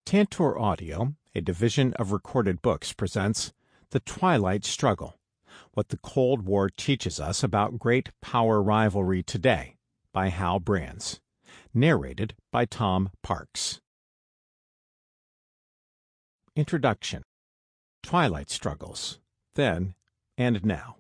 Tantor Audio, a division of Recorded Books, presents The Twilight Struggle, What the Cold War Teaches Us About Great Power Rivalry Today, by Hal Brands. Narrated by Tom Parks. Introduction. Twilight Struggles, Then and Now.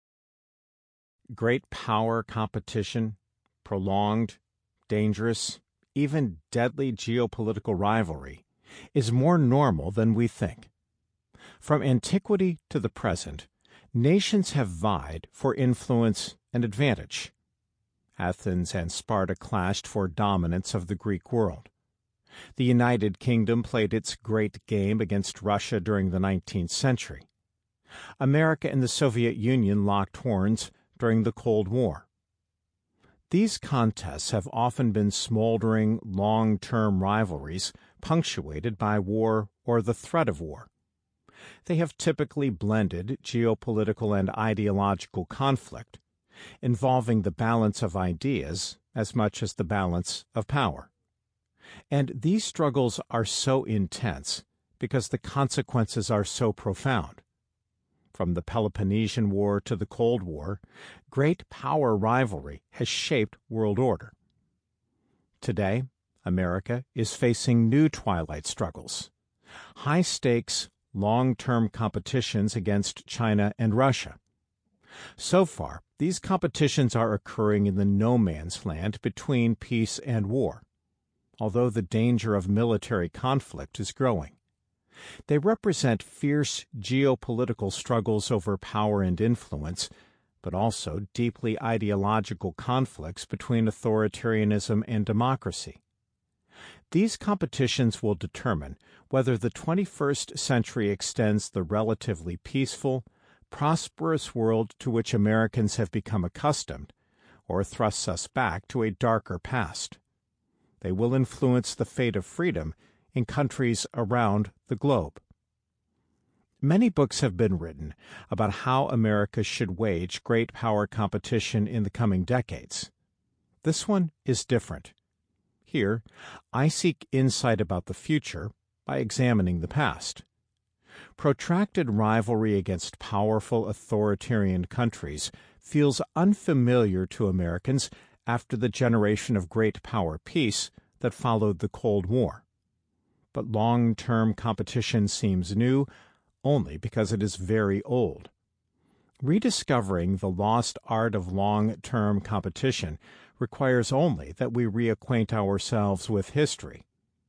Great power competition, prolonged, dangerous, even deadly geopolitical rivalry is more normal than we think. From antiquity to the present, nations have vied for influence and advantage. Athens and Sparta clashed for dominance of the Greek world. The United Kingdom played its great game against Russia during the 19th century. America and the Soviet Union locked horns during the Cold War. These contests have often been smoldering, long-term rivalries punctuated by war or the threat of war. They have typically blended geopolitical and ideological conflict, involving the balance of ideas as much as the balance of power. And these struggles are so intense because the consequences are so profound. From the Peloponnesian War to the Cold War, great power rivalry has shaped world order. Today, America is facing new twilight struggles, high-stakes, long-term competitions against China and Russia. So far, these competitions are occurring in the no-man's land between peace and war, although the danger of military conflict is growing. They represent fierce geopolitical struggles over power and influence, but also deeply ideological conflicts between authoritarianism and democracy. These competitions will determine whether the 21st century extends the relatively peaceful, prosperous world to which Americans have become accustomed, or thrusts us back to a darker past. They will influence the fate of freedom in countries around the globe. Many books have been written about how America should wage great power competition in the coming decades. This one is different. Here, I seek insight about the future by examining the past. Protracted rivalry against powerful authoritarian countries feels unfamiliar to Americans after the generation of great power peace that followed the Cold War. But long-term competition seems new only because it is very old. Rediscovering the lost art of long-term competition requires only that we reacquaint ourselves with history.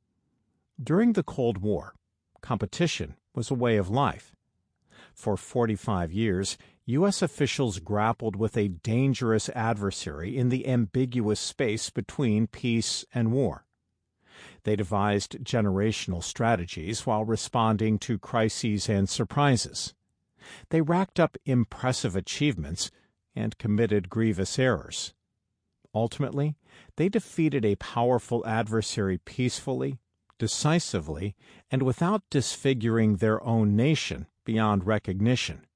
During the Cold War, competition was a way of life. For 45 years, U.S. officials grappled with a dangerous adversary in the ambiguous space between peace and war. They devised generational strategies while responding to crises and surprises. They racked up impressive achievements and committed grievous errors. Ultimately, they defeated a powerful adversary peacefully, decisively, and without disfiguring their own nation beyond recognition.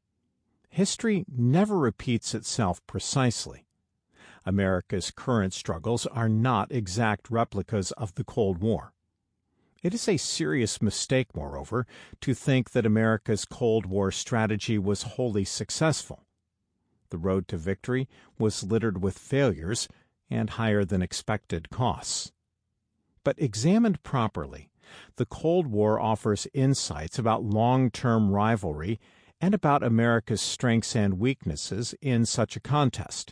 History never repeats itself precisely. America's current struggles are not exact replicas of the Cold War. It is a serious mistake, moreover, to think that America's Cold War strategy was wholly successful. The road to victory was littered with failures and higher-than-expected costs. But examined properly, the Cold War offers insights about long-term rivalry and about America's strengths and weaknesses in such a contest.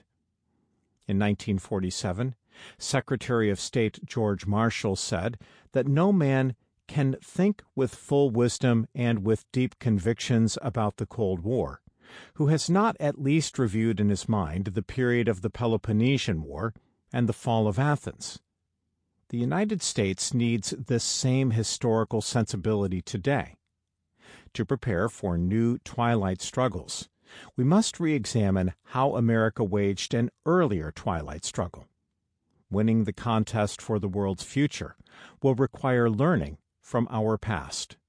In 1947, Secretary of State George Marshall said that no man can think with full wisdom and with deep convictions about the Cold War who has not at least reviewed in his mind the period of the Peloponnesian War and the fall of Athens. The United States needs this same historical sensibility today. To prepare for new twilight struggles, we must re-examine how America waged an earlier twilight struggle. Winning the contest for the world's future will require learning from our past.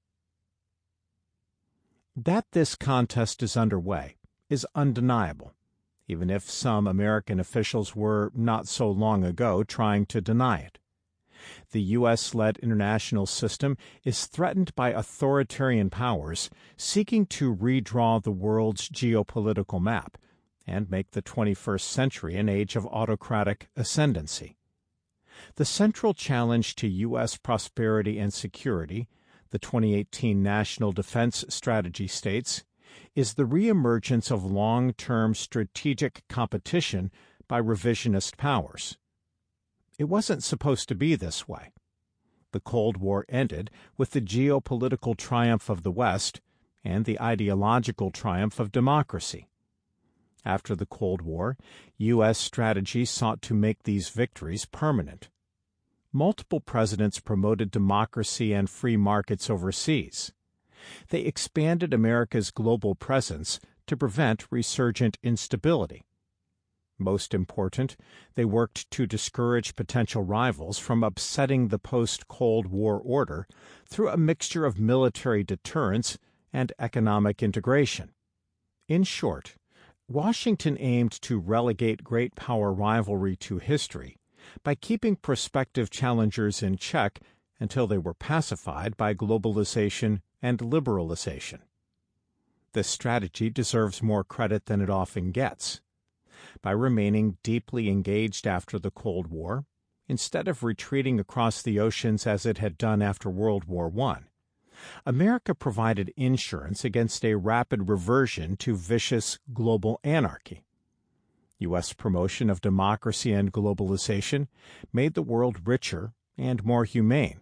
That this contest is underway is undeniable, even if some American officials were not so long ago trying to deny it. The U.S.-led international system is threatened by authoritarian powers seeking to redraw the world's geopolitical map and make the 21st century an age of autocratic ascendancy. The central challenge to U.S. prosperity and security, the 2018 National Defense Strategy states, is the reemergence of long-term strategic competition by revisionist powers. It wasn't supposed to be this way. The Cold War ended with the geopolitical triumph of the West and the ideological triumph of democracy. After the Cold War, U.S. strategy sought to make these victories permanent. Multiple presidents promoted democracy and free markets overseas. They expanded America's global presence to prevent resurgent instability. Most important, they worked to discourage potential rivals from upsetting the post-Cold War order through a mixture of military deterrence and economic integration. In short, Washington aimed to relegate great power rivalry to history by keeping prospective challengers in check until they were pacified by globalization and liberalization. This strategy deserves more credit than it often gets. By remaining deeply engaged after the Cold War, instead of retreating across the oceans as it had done after World War I, America provided insurance against a rapid reversion to vicious global anarchy. U.S. promotion of democracy and globalization made the world richer and more humane.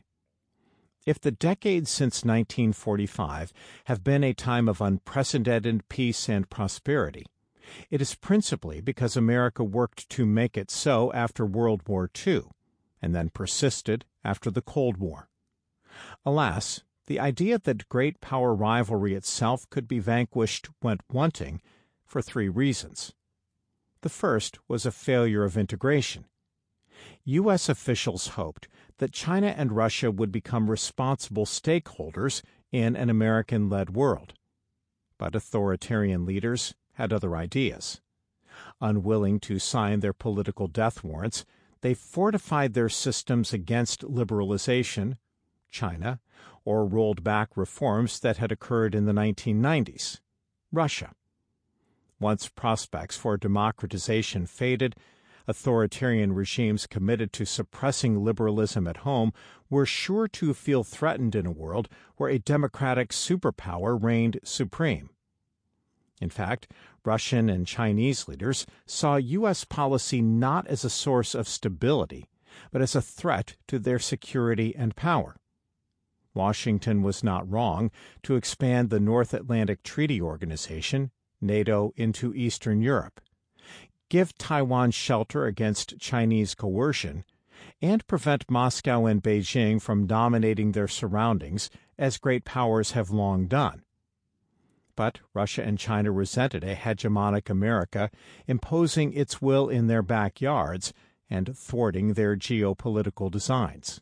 If the decades since 1945 have been a time of unprecedented peace and prosperity, it is principally because America worked to make it so after World War II, and then persisted after the Cold War. Alas, the idea that great power rivalry itself could be vanquished went wanting for three reasons. The first was a failure of integration. U.S. officials hoped that China and Russia would become responsible stakeholders in an American-led world. But authoritarian leaders had other ideas. Unwilling to sign their political death warrants, they fortified their systems against liberalization, China, or rolled back reforms that had occurred in the 1990s, Russia. Once prospects for democratization faded, authoritarian regimes committed to suppressing liberalism at home were sure to feel threatened in a world where a democratic superpower reigned supreme. In fact, Russian and Chinese leaders saw U.S. policy not as a source of stability, but as a threat to their security and power. Washington was not wrong to expand the North Atlantic Treaty Organization, NATO, into Eastern Europe, give Taiwan shelter against Chinese coercion, and prevent Moscow and Beijing from dominating their surroundings as great powers have long done. But Russia and China resented a hegemonic America imposing its will in their backyards and thwarting their geopolitical designs.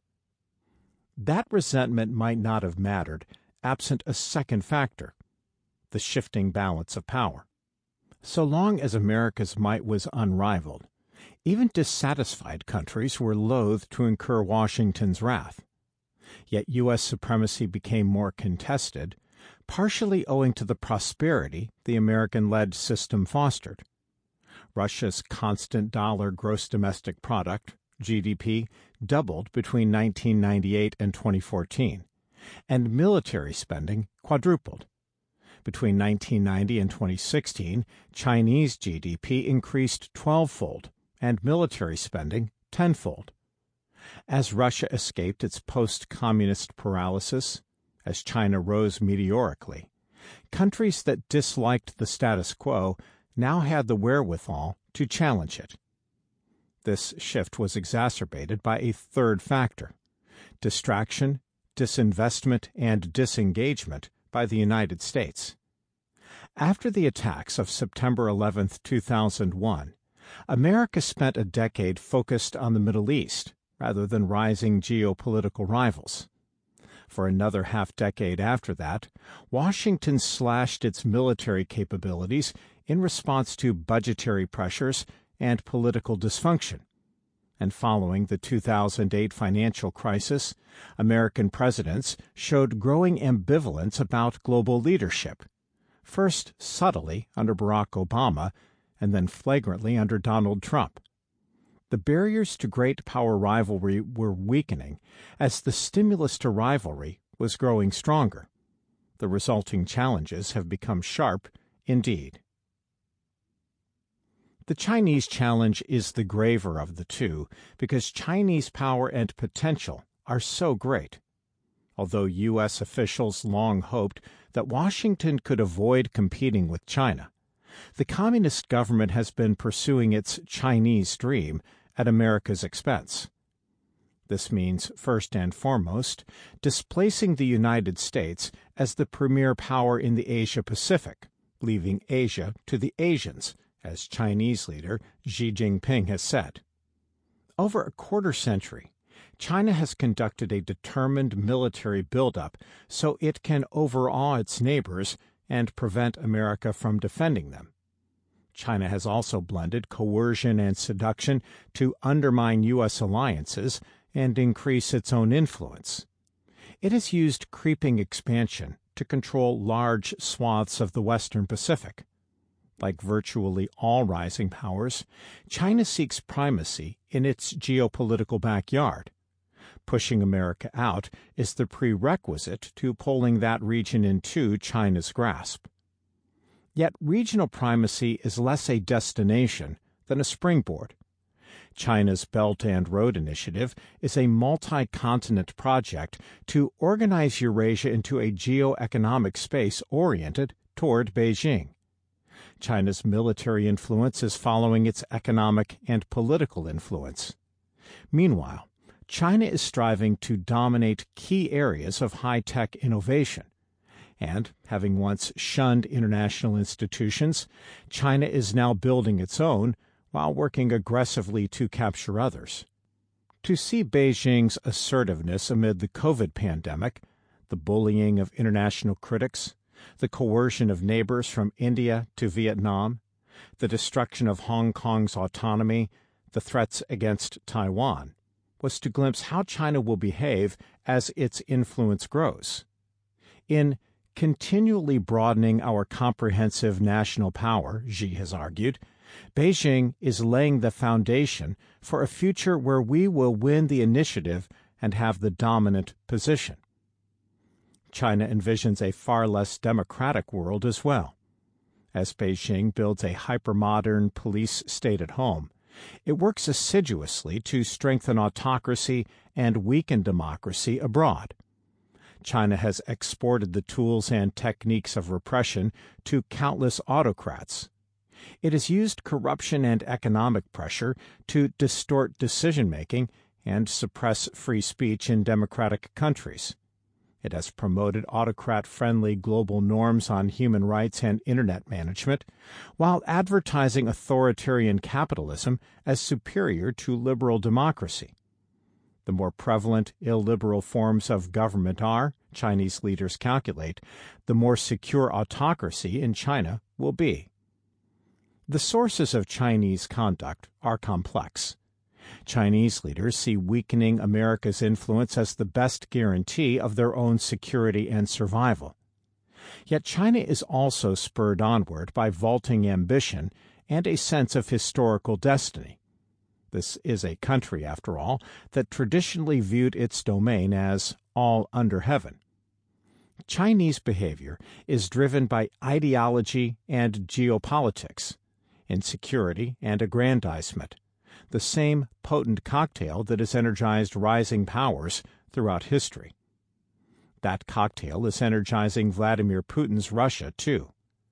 That resentment might not have mattered absent a second factor, the shifting balance of power. So long as America's might was unrivaled, even dissatisfied countries were loath to incur Washington's wrath. Yet U.S. supremacy became more contested, partially owing to the prosperity the American-led system fostered. Russia's constant dollar gross domestic product, GDP, doubled between 1998 and 2014, and military spending quadrupled. Between 1990 and 2016, Chinese GDP increased 12-fold, and military spending tenfold. As Russia escaped its post-communist paralysis, as China rose meteorically, countries that disliked the status quo now had the wherewithal to challenge it. This shift was exacerbated by a third factor: distraction, disinvestment, and disengagement by the United States. After the attacks of September 11, 2001, America spent a decade focused on the Middle East rather than rising geopolitical rivals. For another half-decade after that, Washington slashed its military capabilities in response to budgetary pressures and political dysfunction. and following the 2008 financial crisis, American presidents showed growing ambivalence about global leadership, first subtly under Barack Obama and then flagrantly under Donald Trump. The barriers to great power rivalry were weakening as the stimulus to rivalry was growing stronger. The resulting challenges have become sharp indeed. The Chinese challenge is the graver of the two because Chinese power and potential are so great. Although U.S. officials long hoped that Washington could avoid competing with China, the communist government has been pursuing its Chinese dream at America's expense. This means, first and foremost, displacing the United States as the premier power in the Asia-Pacific, leaving Asia to the Asians, as Chinese leader Xi Jinping has said. Over a quarter century, China has conducted a determined military buildup so it can overawe its neighbors and prevent America from defending them. China has also blended coercion and seduction to undermine U.S. alliances and increase its own influence. It has used creeping expansion to control large swaths of the Western Pacific. Like virtually all rising powers, China seeks primacy in its geopolitical backyard. Pushing America out is the prerequisite to pulling that region into China's grasp. Yet regional primacy is less a destination than a springboard. China's Belt and Road Initiative is a multi-continent project to organize Eurasia into a geo-economic space oriented toward Beijing. China's military influence is following its economic and political influence. Meanwhile, China is striving to dominate key areas of high-tech innovation. And, having once shunned international institutions, China is now building its own while working aggressively to capture others. To see Beijing's assertiveness amid the COVID pandemic, the bullying of international critics, the coercion of neighbors from India to Vietnam, the destruction of Hong Kong's autonomy, the threats against Taiwan, was to glimpse how China will behave as its influence grows. In continually broadening our comprehensive national power, Xi has argued, Beijing is laying the foundation for a future where we will win the initiative and have the dominant position. China envisions a far less democratic world as well. As Beijing builds a hypermodern police state at home, it works assiduously to strengthen autocracy and weaken democracy abroad. China has exported the tools and techniques of repression to countless autocrats. It has used corruption and economic pressure to distort decision-making and suppress free speech in democratic countries. It has promoted autocrat-friendly global norms on human rights and Internet management, while advertising authoritarian capitalism as superior to liberal democracy. The more prevalent illiberal forms of government are, Chinese leaders calculate, the more secure autocracy in China will be. The sources of Chinese conduct are complex. Chinese leaders see weakening America's influence as the best guarantee of their own security and survival. Yet China is also spurred onward by vaulting ambition and a sense of historical destiny. This is a country, after all, that traditionally viewed its domain as all under heaven. Chinese behavior is driven by ideology and geopolitics, insecurity and aggrandizement, the same potent cocktail that has energized rising powers throughout history. That cocktail is energizing Vladimir Putin's Russia, too.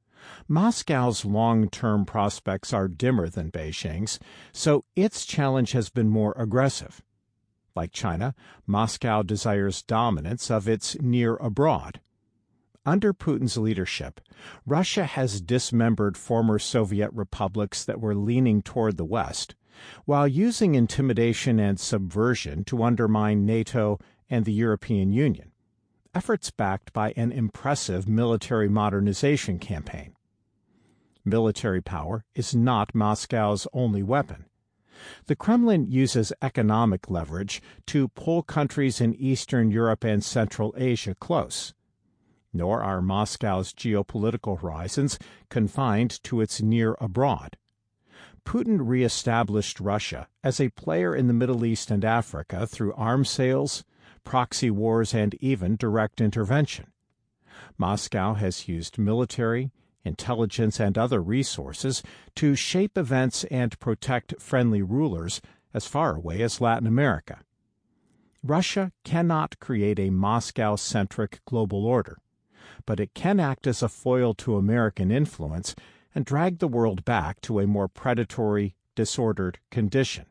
Moscow's long-term prospects are dimmer than Beijing's, so its challenge has been more aggressive. Like China, Moscow desires dominance of its near abroad. Under Putin's leadership, Russia has dismembered former Soviet republics that were leaning toward the West, while using intimidation and subversion to undermine NATO and the European Union, efforts backed by an impressive military modernization campaign. Military power is not Moscow's only weapon. The Kremlin uses economic leverage to pull countries in Eastern Europe and Central Asia close. Nor are Moscow's geopolitical horizons confined to its near abroad. Putin reestablished Russia as a player in the Middle East and Africa through arms sales, proxy wars, and even direct intervention. Moscow has used military, intelligence, and other resources to shape events and protect friendly rulers as far away as Latin America. Russia cannot create a Moscow-centric global order, but it can act as a foil to American influence and drag the world back to a more predatory, disordered condition.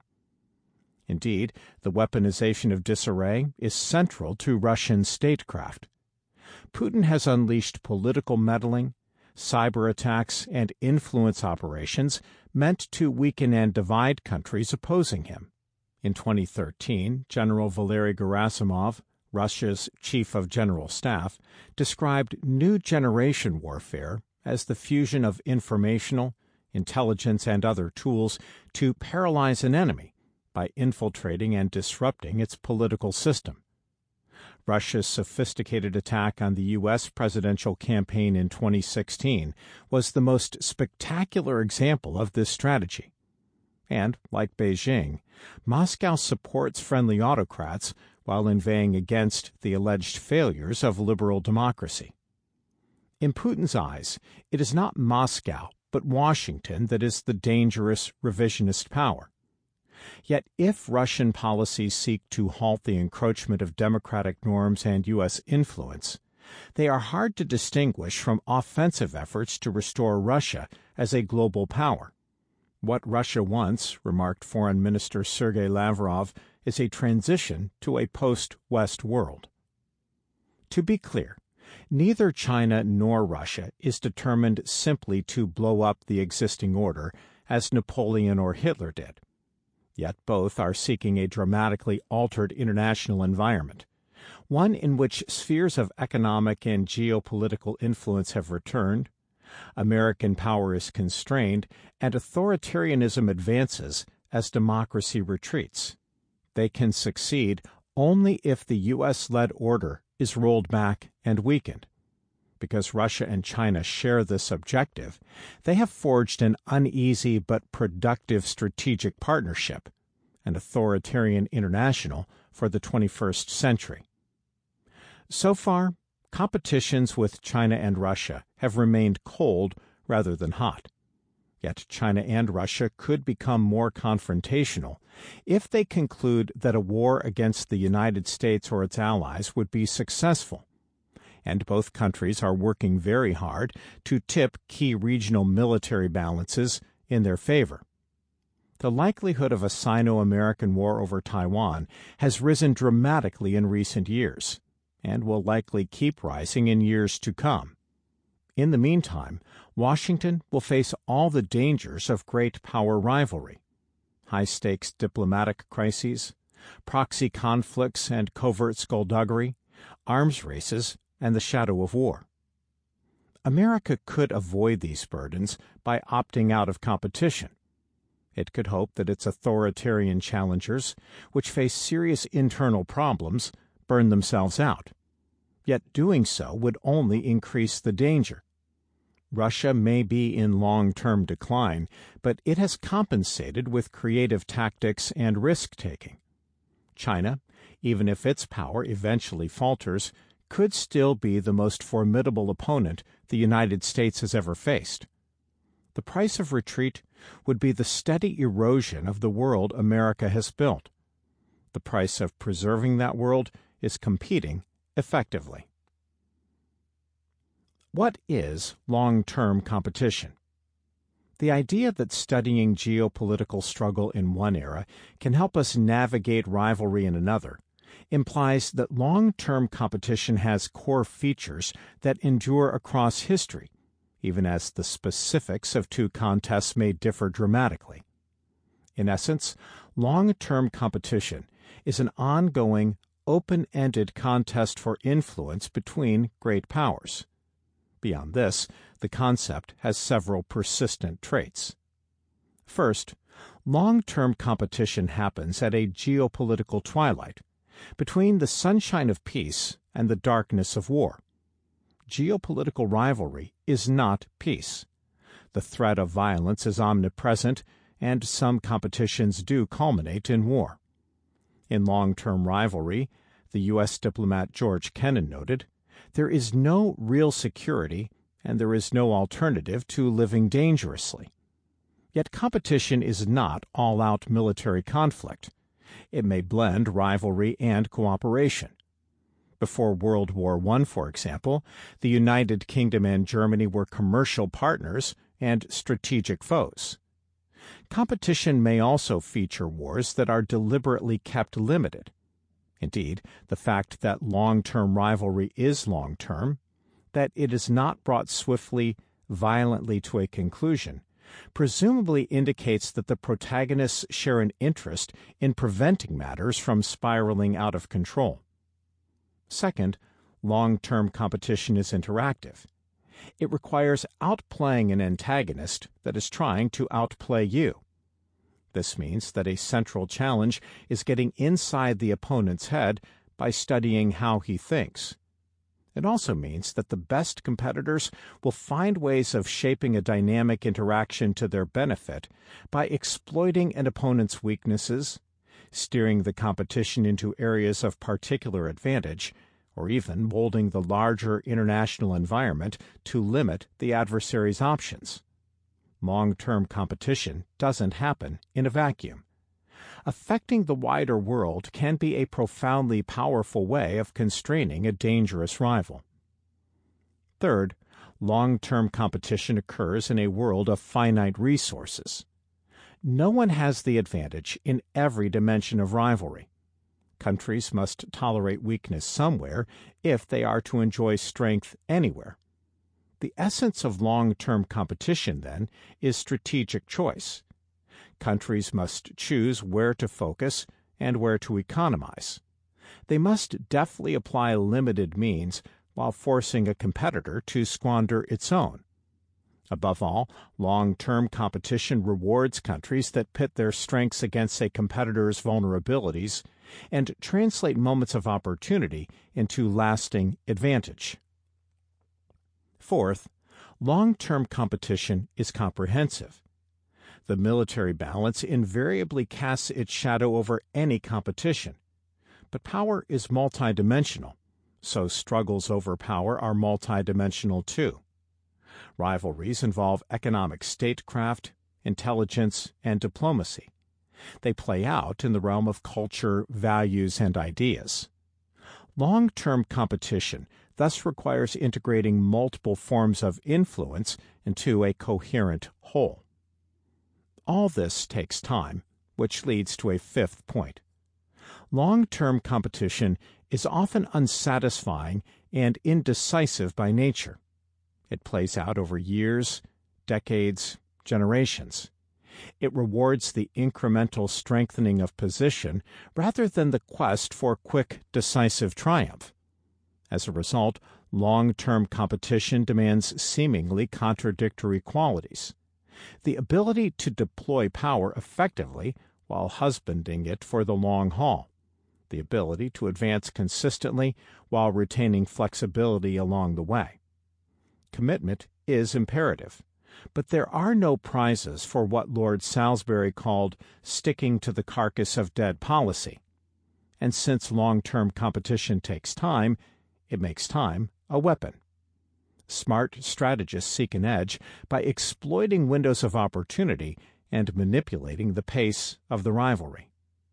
Indeed, the weaponization of disarray is central to Russian statecraft. Putin has unleashed political meddling, cyber attacks, and influence operations meant to weaken and divide countries opposing him. In 2013, General Valery Gerasimov, Russia's chief of general staff, described new generation warfare as the fusion of informational, intelligence, and other tools to paralyze an enemy by infiltrating and disrupting its political system. Russia's sophisticated attack on the U.S. presidential campaign in 2016 was the most spectacular example of this strategy. And, like Beijing, Moscow supports friendly autocrats while inveighing against the alleged failures of liberal democracy. In Putin's eyes, it is not Moscow, but Washington that is the dangerous revisionist power. Yet if Russian policies seek to halt the encroachment of democratic norms and U.S. influence, they are hard to distinguish from offensive efforts to restore Russia as a global power. What Russia wants, remarked Foreign Minister Sergei Lavrov, is a transition to a post-West world. To be clear, neither China nor Russia is determined simply to blow up the existing order, as Napoleon or Hitler did. Yet both are seeking a dramatically altered international environment, one in which spheres of economic and geopolitical influence have returned, American power is constrained, and authoritarianism advances as democracy retreats. They can succeed only if the U.S.-led order is rolled back and weakened. Because Russia and China share this objective, they have forged an uneasy but productive strategic partnership, an authoritarian international for the 21st century. So far, competitions with China and Russia have remained cold rather than hot. Yet China and Russia could become more confrontational if they conclude that a war against the United States or its allies would be successful. And both countries are working very hard to tip key regional military balances in their favor. The likelihood of a Sino-American war over Taiwan has risen dramatically in recent years, and will likely keep rising in years to come. In the meantime, Washington will face all the dangers of great power rivalry: high-stakes diplomatic crises, proxy conflicts and covert skullduggery, arms races, and the shadow of war. America could avoid these burdens by opting out of competition. It could hope that its authoritarian challengers, which face serious internal problems, burn themselves out. Yet doing so would only increase the danger. Russia may be in long-term decline, but it has compensated with creative tactics and risk-taking. China, even if its power eventually falters, could still be the most formidable opponent the United States has ever faced. The price of retreat would be the steady erosion of the world America has built. The price of preserving that world is competing effectively. What is long-term competition? The idea that studying geopolitical struggle in one era can help us navigate rivalry in another implies that long-term competition has core features that endure across history, even as the specifics of two contests may differ dramatically. In essence, long-term competition is an ongoing, open-ended contest for influence between great powers. Beyond this, the concept has several persistent traits. First, Long-term competition happens at a geopolitical twilight, between the sunshine of peace and the darkness of war. Geopolitical rivalry is not peace. The threat of violence is omnipresent, and some competitions do culminate in war. In long-term rivalry, the U.S. diplomat George Kennan noted, there is no real security and there is no alternative to living dangerously. Yet competition is not all-out military conflict. It may blend rivalry and cooperation. Before World War I, for example, the United Kingdom and Germany were commercial partners and strategic foes. Competition may also feature wars that are deliberately kept limited. Indeed, the fact that long-term rivalry is long-term, that it is not brought swiftly, violently to a conclusion, presumably indicates that the protagonists share an interest in preventing matters from spiraling out of control. Second, long-term competition is interactive. It requires outplaying an antagonist that is trying to outplay you. This means that a central challenge is getting inside the opponent's head by studying how he thinks. It also means that the best competitors will find ways of shaping a dynamic interaction to their benefit by exploiting an opponent's weaknesses, steering the competition into areas of particular advantage, or even molding the larger international environment to limit the adversary's options. Long-term competition doesn't happen in a vacuum. Affecting the wider world can be a profoundly powerful way of constraining a dangerous rival. Third, long-term competition occurs in a world of finite resources. No one has the advantage in every dimension of rivalry. Countries must tolerate weakness somewhere if they are to enjoy strength anywhere. The essence of long-term competition, then, is strategic choice. Countries must choose where to focus and where to economize. They must deftly apply limited means while forcing a competitor to squander its own. Above all, long-term competition rewards countries that pit their strengths against a competitor's vulnerabilities and translate moments of opportunity into lasting advantage. Fourth, long-term competition is comprehensive. The military balance invariably casts its shadow over any competition. But power is multidimensional, so struggles over power are multidimensional too. Rivalries involve economic statecraft, intelligence, and diplomacy. They play out in the realm of culture, values, and ideas. Long-term competition thus requires integrating multiple forms of influence into a coherent whole. All this takes time, which leads to a fifth point. Long-term competition is often unsatisfying and indecisive by nature. It plays out over years, decades, generations. It rewards the incremental strengthening of position rather than the quest for quick, decisive triumph. As a result, long-term competition demands seemingly contradictory qualities. The ability to deploy power effectively while husbanding it for the long haul. The ability to advance consistently while retaining flexibility along the way. Commitment is imperative, but there are no prizes for what Lord Salisbury called sticking to the carcass of dead policy. And since long-term competition takes time, it makes time a weapon. Smart strategists seek an edge by exploiting windows of opportunity and manipulating the pace of the rivalry.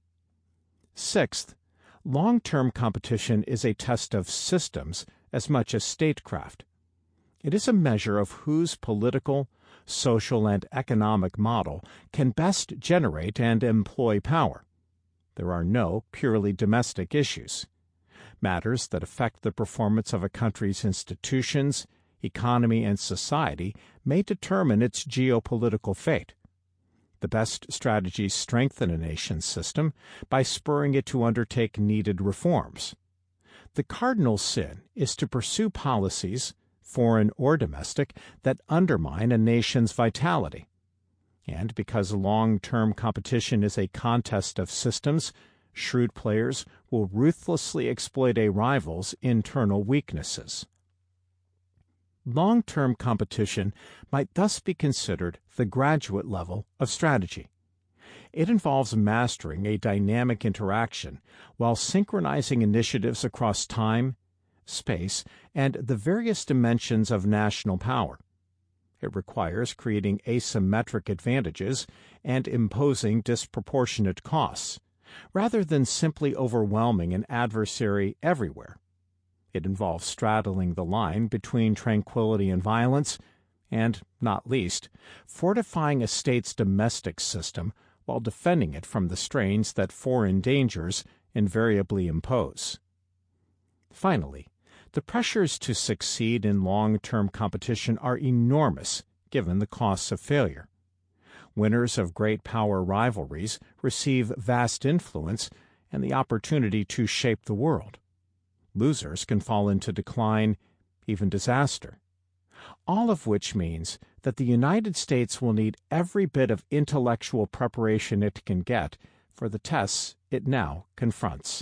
Sixth, long-term competition is a test of systems as much as statecraft. It is a measure of whose political, social, and economic model can best generate and employ power. There are no purely domestic issues. Matters that affect the performance of a country's institutions, economy, and society may determine its geopolitical fate. The best strategies strengthen a nation's system by spurring it to undertake needed reforms. The cardinal sin is to pursue policies, foreign or domestic, that undermine a nation's vitality. And because long-term competition is a contest of systems, shrewd players will ruthlessly exploit a rival's internal weaknesses. Long-term competition might thus be considered the graduate level of strategy. It involves mastering a dynamic interaction while synchronizing initiatives across time, space, and the various dimensions of national power. It requires creating asymmetric advantages and imposing disproportionate costs, rather than simply overwhelming an adversary everywhere. It involves straddling the line between tranquility and violence, and, not least, fortifying a state's domestic system while defending it from the strains that foreign dangers invariably impose. Finally, the pressures to succeed in long-term competition are enormous given the costs of failure. Winners of great power rivalries receive vast influence and the opportunity to shape the world. Losers can fall into decline, even disaster. All of which means that the United States will need every bit of intellectual preparation it can get for the tests it now confronts.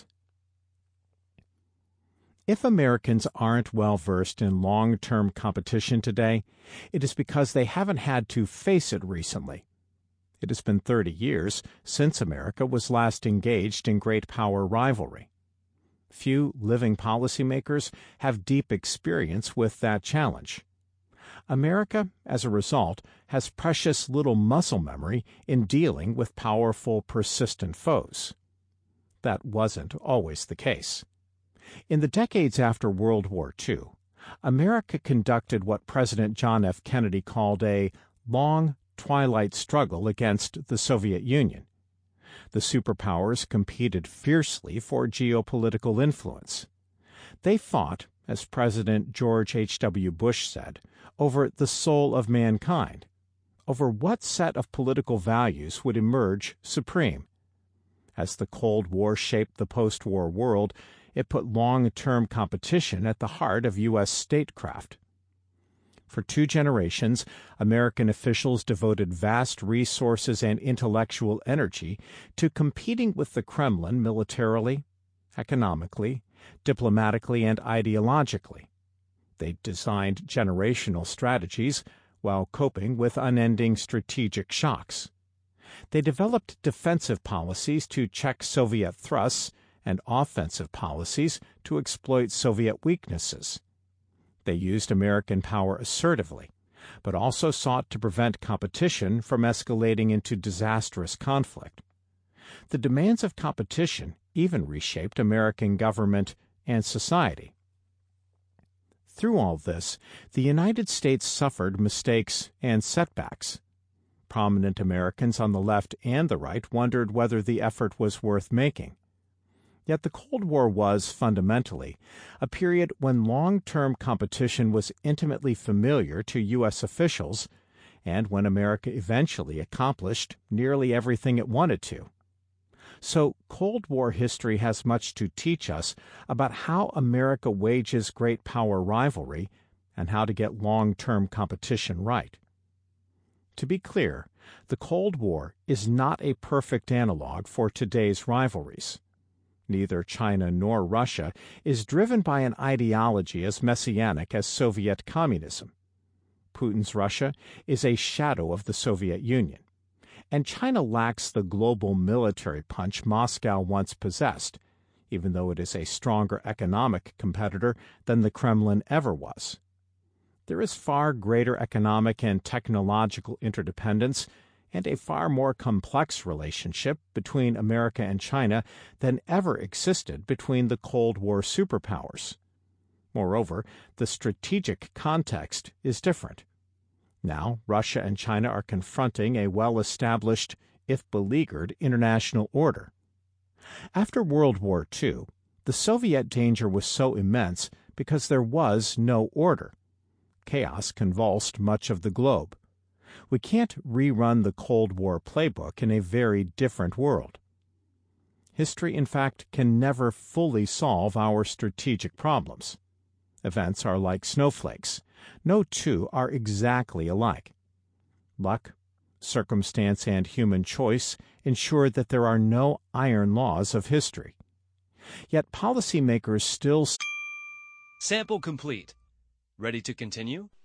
If Americans aren't well versed in long-term competition today, it is because they haven't had to face it recently. It has been 30 years since America was last engaged in great power rivalry. Few living policymakers have deep experience with that challenge. America, as a result, has precious little muscle memory in dealing with powerful, persistent foes. That wasn't always the case. In the decades after World War II, America conducted what President John F. Kennedy called a long twilight struggle against the Soviet Union. The superpowers competed fiercely for geopolitical influence. They fought, as President George H.W. Bush said, over the soul of mankind, over what set of political values would emerge supreme. As the Cold War shaped the post-war world, it put long-term competition at the heart of U.S. statecraft. For 2 generations, American officials devoted vast resources and intellectual energy to competing with the Kremlin militarily, economically, diplomatically, and ideologically. They designed generational strategies while coping with unending strategic shocks. They developed defensive policies to check Soviet thrusts and offensive policies to exploit Soviet weaknesses. They used American power assertively, but also sought to prevent competition from escalating into disastrous conflict. The demands of competition even reshaped American government and society. Through all this, the United States suffered mistakes and setbacks. Prominent Americans on the left and the right wondered whether the effort was worth making. Yet the Cold War was, fundamentally, a period when long-term competition was intimately familiar to U.S. officials and when America eventually accomplished nearly everything it wanted to. So Cold War history has much to teach us about how America wages great power rivalry and how to get long-term competition right. To be clear, the Cold War is not a perfect analog for today's rivalries. Neither China nor Russia is driven by an ideology as messianic as Soviet communism. Putin's Russia is a shadow of the Soviet Union, and China lacks the global military punch Moscow once possessed, even though it is a stronger economic competitor than the Kremlin ever was. There is far greater economic and technological interdependence and a far more complex relationship between America and China than ever existed between the Cold War superpowers. Moreover, the strategic context is different. Now, Russia and China are confronting a well-established, if beleaguered, international order. After World War II, the Soviet danger was so immense because there was no order. Chaos convulsed much of the globe. We can't rerun the Cold War playbook in a very different world. History, in fact, can never fully solve our strategic problems. Events are like snowflakes. No two are exactly alike. Luck, circumstance, and human choice ensure that there are no iron laws of history. Yet policymakers still... Sample complete. Ready to continue?